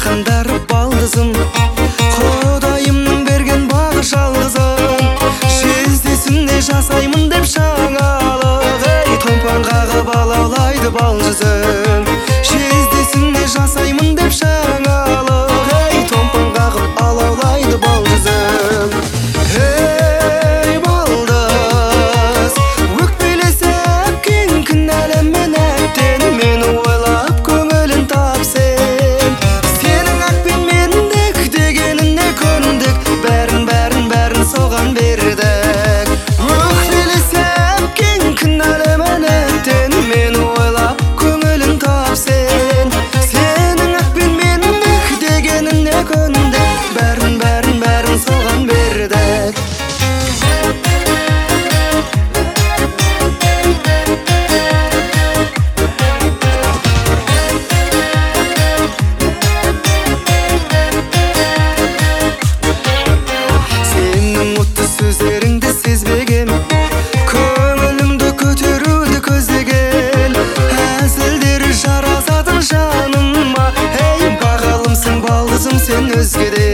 жақындарып балдызым, Құдайымның берген бағы жалғызым. Жездесінде жасаймын деп шаңалық, томпан қағып алаулайды балжызым. Жездесінде жасаймын деп шаңалық, томпан қағып алаулайды балжызым. Балдыз, өкпелесіп кең кінәлімен әттен, мені ойлап көңілін тапсен. Сенің ақпен мендік дегеніне көндік, бәрін соған бердік. Өкпелесіп кең кінәлімен әттен, мені ойлап көңілін тапсен. Сенің ақпен мендік дегеніне көндік, бәрін соған бердік. Сенің мұтты сөздеріңді сезбеген, көңілімді көтеруді көздеген, әзілдері жарасатын жаныма. Бағалымсың балдызым сен өзгеде.